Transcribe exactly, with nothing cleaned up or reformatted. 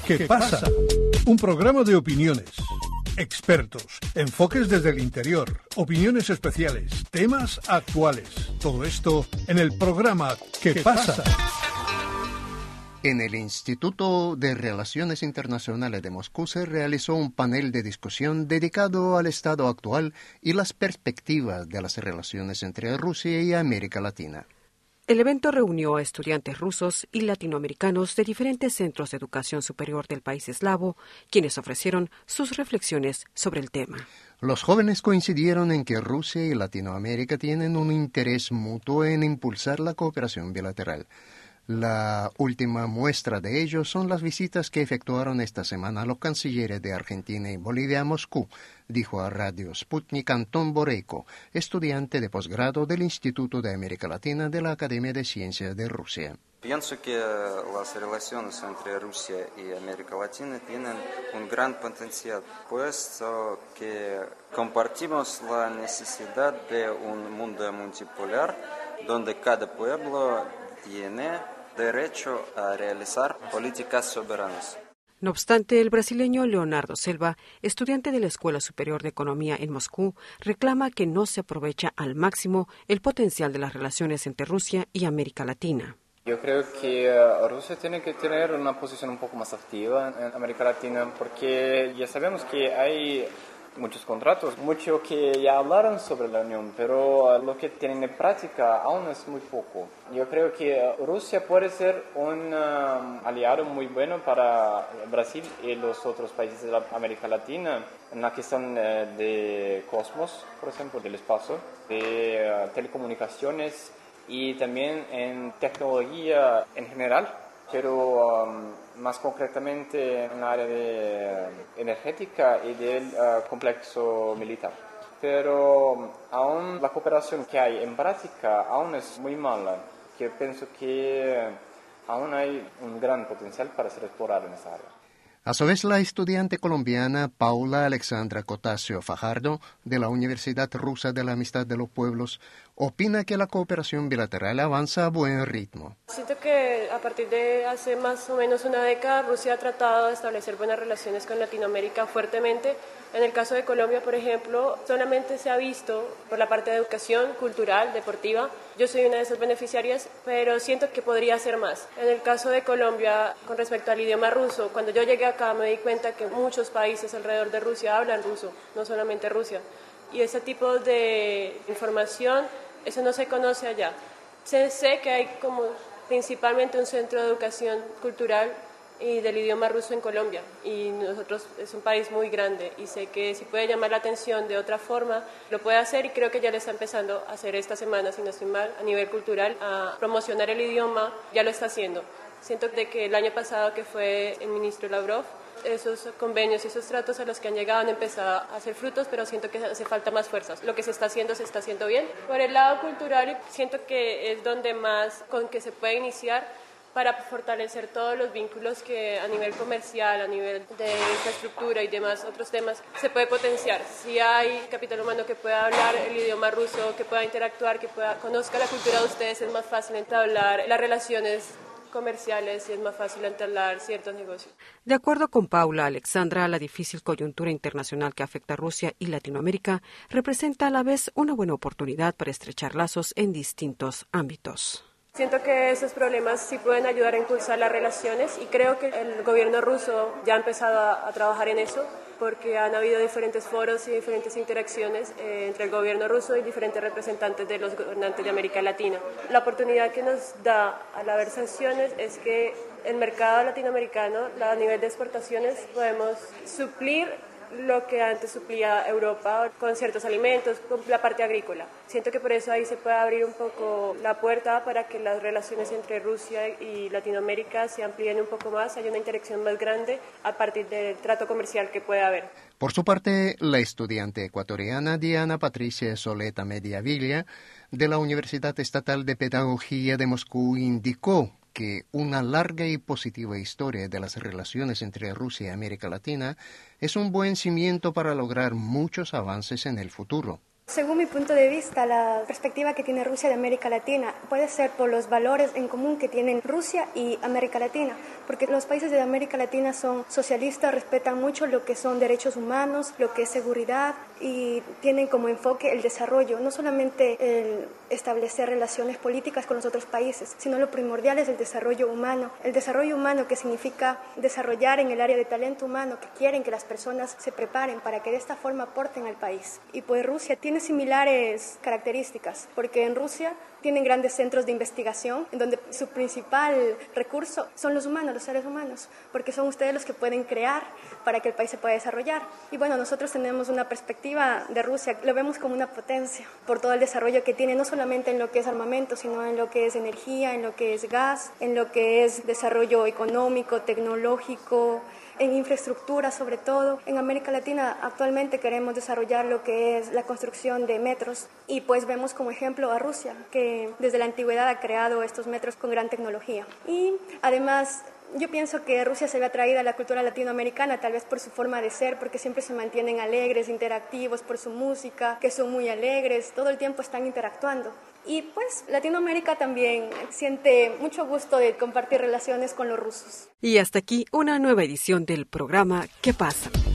¿Qué pasa? Un programa de opiniones, expertos, enfoques desde el interior, opiniones especiales, temas actuales. Todo esto en el programa ¿Qué pasa? En el Instituto de Relaciones Internacionales de Moscú se realizó un panel de discusión dedicado al estado actual y las perspectivas de las relaciones entre Rusia y América Latina. El evento reunió a estudiantes rusos y latinoamericanos de diferentes centros de educación superior del país eslavo, quienes ofrecieron sus reflexiones sobre el tema. Los jóvenes coincidieron en que Rusia y Latinoamérica tienen un interés mutuo en impulsar la cooperación bilateral. La última muestra de ello son las visitas que efectuaron esta semana los cancilleres de Argentina y Bolivia a Moscú, dijo a Radio Sputnik Antón Boreiko, estudiante de posgrado del Instituto de América Latina de la Academia de Ciencias de Rusia. Pienso que las relaciones entre Rusia y América Latina tienen un gran potencial, puesto que compartimos la necesidad de un mundo multipolar donde cada pueblo tiene derecho a realizar políticas soberanas. No obstante, el brasileño Leonardo Selva, estudiante de la Escuela Superior de Economía en Moscú, reclama que no se aprovecha al máximo el potencial de las relaciones entre Rusia y América Latina. Yo creo que uh, Rusia tiene que tener una posición un poco más activa en América Latina porque ya sabemos que hay muchos contratos, mucho que ya hablaron sobre la Unión, pero uh, lo que tienen en práctica aún es muy poco. Yo creo que uh, Rusia puede ser un uh, aliado muy bueno para Brasil y los otros países de la América Latina en la cuestión uh, de cosmos, por ejemplo, del espacio, de uh, telecomunicaciones y también en tecnología en general, pero um, más concretamente en el área de uh, energética y del uh, complejo militar. Pero um, aún la cooperación que hay en práctica aún es muy mala, que pienso que uh, aún hay un gran potencial para ser explorado en esa área. A su vez, la estudiante colombiana Paula Alexandra Cotasio Fajardo, de la Universidad Rusa de la Amistad de los Pueblos, opina que la cooperación bilateral avanza a buen ritmo. Siento que a partir de hace más o menos una década, Rusia ha tratado de establecer buenas relaciones con Latinoamérica fuertemente. En el caso de Colombia, por ejemplo, solamente se ha visto por la parte de educación, cultural, deportiva. Yo soy una de esas beneficiarias, pero siento que podría ser más. En el caso de Colombia, con respecto al idioma ruso, cuando yo llegué acá me di cuenta que muchos países alrededor de Rusia hablan ruso, no solamente Rusia. Y ese tipo de información, eso no se conoce allá. Sé, sé que hay como principalmente un centro de educación cultural y del idioma ruso en Colombia, y nosotros es un país muy grande y sé que si puede llamar la atención de otra forma lo puede hacer, y creo que ya lo está empezando a hacer esta semana, si no estoy mal, a nivel cultural, a promocionar el idioma, ya lo está haciendo. Siento de que el año pasado, que fue el ministro Lavrov, esos convenios y esos tratos a los que han llegado han empezado a hacer frutos, pero siento que hace falta más fuerzas. Lo que se está haciendo se está haciendo bien. Por el lado cultural, siento que es donde más con que se puede iniciar para fortalecer todos los vínculos que a nivel comercial, a nivel de infraestructura y demás otros temas se puede potenciar. Si hay capital humano que pueda hablar el idioma ruso, que pueda interactuar, que pueda conozca la cultura de ustedes, es más fácil entablar las relaciones comerciales y es más fácil entablar ciertos negocios. De acuerdo con Paula Alexandra, la difícil coyuntura internacional que afecta a Rusia y Latinoamérica representa a la vez una buena oportunidad para estrechar lazos en distintos ámbitos. Siento que esos problemas sí pueden ayudar a impulsar las relaciones, y creo que el gobierno ruso ya ha empezado a, a trabajar en eso, porque han habido diferentes foros y diferentes interacciones eh, entre el gobierno ruso y diferentes representantes de los gobernantes de América Latina. La oportunidad que nos da al haber sanciones es que el mercado latinoamericano, a nivel de exportaciones, podemos suplir lo que antes suplía Europa con ciertos alimentos, con la parte agrícola. Siento que por eso ahí se puede abrir un poco la puerta para que las relaciones entre Rusia y Latinoamérica se amplíen un poco más, haya una interacción más grande a partir del trato comercial que puede haber. Por su parte, la estudiante ecuatoriana Diana Patricia Soleta Mediavilla, de la Universidad Estatal de Pedagogía de Moscú, indicó que una larga y positiva historia de las relaciones entre Rusia y América Latina es un buen cimiento para lograr muchos avances en el futuro. Según mi punto de vista, la perspectiva que tiene Rusia de América Latina puede ser por los valores en común que tienen Rusia y América Latina, porque los países de América Latina son socialistas, respetan mucho lo que son derechos humanos, lo que es seguridad y tienen como enfoque el desarrollo, no solamente el establecer relaciones políticas con los otros países, sino lo primordial es el desarrollo humano. El desarrollo humano que significa desarrollar en el área de talento humano, que quieren que las personas se preparen para que de esta forma aporten al país. Y pues Rusia tiene similares características, porque en Rusia tienen grandes centros de investigación en donde su principal recurso son los humanos, los seres humanos, porque son ustedes los que pueden crear para que el país se pueda desarrollar. Y bueno, nosotros tenemos una perspectiva de Rusia, lo vemos como una potencia por todo el desarrollo que tiene, no solamente en lo que es armamento, sino en lo que es energía, en lo que es gas, en lo que es desarrollo económico, tecnológico, en infraestructura sobre todo. En América Latina actualmente queremos desarrollar lo que es la construcción de metros y pues vemos como ejemplo a Rusia, que desde la antigüedad ha creado estos metros con gran tecnología. Y además yo pienso que Rusia se ve atraída a la cultura latinoamericana, tal vez por su forma de ser, porque siempre se mantienen alegres, interactivos, por su música, que son muy alegres, todo el tiempo están interactuando. Y pues Latinoamérica también siente mucho gusto de compartir relaciones con los rusos. Y hasta aquí una nueva edición del programa ¿Qué pasa?